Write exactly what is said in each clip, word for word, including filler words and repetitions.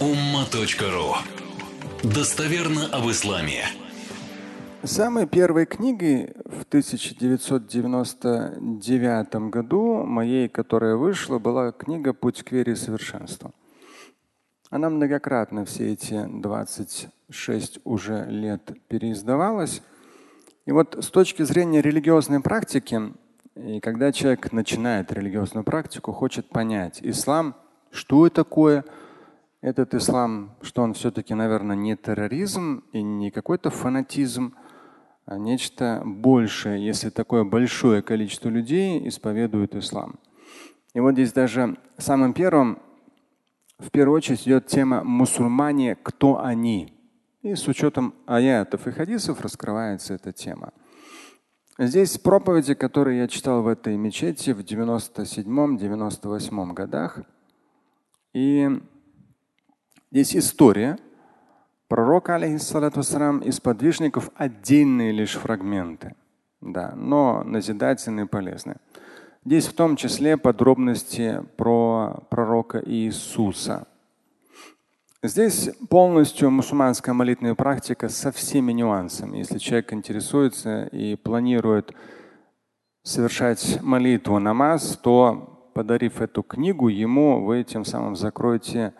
умма точка ру. Достоверно об исламе. Самой первой книгой в тысяча девятьсот девяносто девятом году моей, которая вышла, была книга «Путь к вере и совершенству». Она многократно все эти двадцать шесть уже лет переиздавалась. И вот с точки зрения религиозной практики, и когда человек начинает религиозную практику, хочет понять ислам, что это такое, этот ислам, что он все-таки, наверное, не терроризм и не какой-то фанатизм, а нечто большее, если такое большое количество людей исповедует ислам. И вот здесь даже самым первым, в первую очередь, идет тема мусульмане, кто они. И с учетом аятов и хадисов раскрывается эта тема. Здесь проповеди, которые я читал в этой мечети в девяносто седьмом — девяносто восьмом годах. И здесь история пророка, алейхиссалату вассалям, и сподвижников отдельные лишь фрагменты, да, но назидательные и полезные. Здесь в том числе подробности про пророка Иисуса. Здесь полностью мусульманская молитвенная практика со всеми нюансами. Если человек интересуется и планирует совершать молитву, намаз, то, подарив эту книгу, ему вы тем самым закроете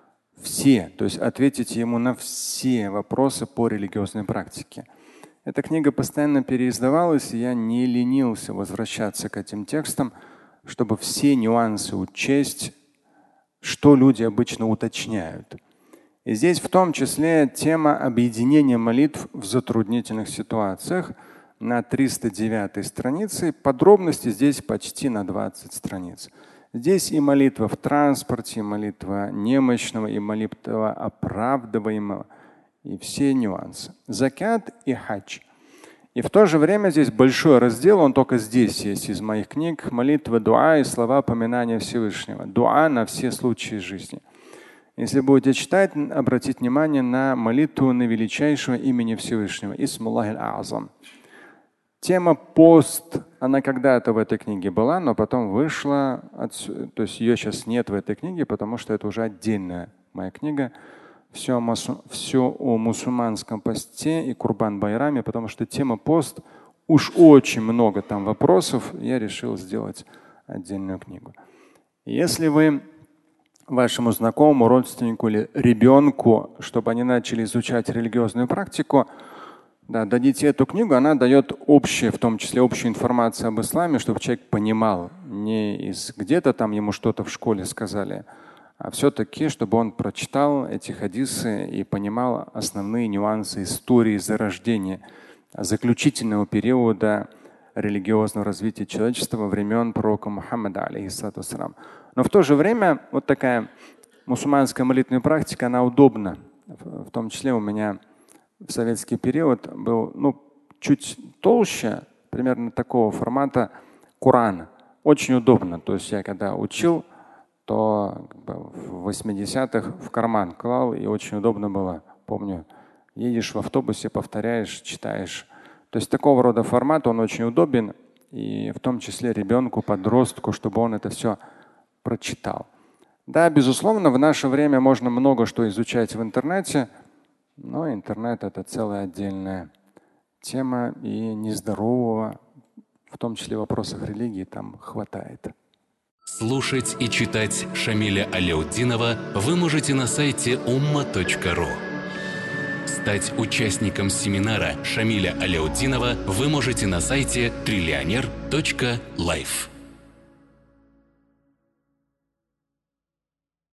все, то есть ответите ему на все вопросы по религиозной практике. Эта книга постоянно переиздавалась, и я не ленился возвращаться к этим текстам, чтобы все нюансы учесть, что люди обычно уточняют. И здесь в том числе тема объединения молитв в затруднительных ситуациях на триста девятой странице. Подробности здесь почти на двадцать страниц. Здесь и молитва в транспорте, и молитва немощного, и молитва оправдываемого, и все нюансы. Закят и хадж. И в то же время здесь большой раздел, он только здесь есть из моих книг, молитва, дуа и слова поминания Всевышнего. Дуа на все случаи жизни. Если будете читать, обратите внимание на молитву на величайшего имени Всевышнего. Исмуллахи аль-Азам. Тема пост, она когда-то в этой книге была, но потом вышла отсюда. То есть ее сейчас нет в этой книге, потому что это уже отдельная моя книга. Все о, масу, все о мусульманском посте и Курбан-байраме, потому что тема пост, уж очень много там вопросов, я решил сделать отдельную книгу. Если вы вашему знакомому, родственнику или ребенку, чтобы они начали изучать религиозную практику, да, дадите эту книгу, она дает общее, в том числе общую информацию об исламе, чтобы человек понимал, не из где-то там ему что-то в школе сказали, а все-таки, чтобы он прочитал эти хадисы и понимал основные нюансы истории зарождения, заключительного периода религиозного развития человечества во времен пророка Мухаммада, алейхиссалату вассалям. Но в то же время вот такая мусульманская молитвенная практика, она удобна. В том числе у меня в советский период был ну, чуть толще, примерно такого формата Коран. Очень удобно. То есть я когда учил, то как бы, в восьмидесятых в карман клал, и очень удобно было. Помню, едешь в автобусе, повторяешь, читаешь. То есть такого рода формат, он очень удобен, и в том числе ребенку, подростку, чтобы он это все прочитал. Да, безусловно, в наше время можно много что изучать в интернете. Но интернет – это целая отдельная тема, и нездорового, в том числе в вопросах религии, там хватает. Слушать и читать Шамиля Аляутдинова вы можете на сайте умма точка ру. Стать участником семинара Шамиля Аляутдинова вы можете на сайте триллионер точка лайф.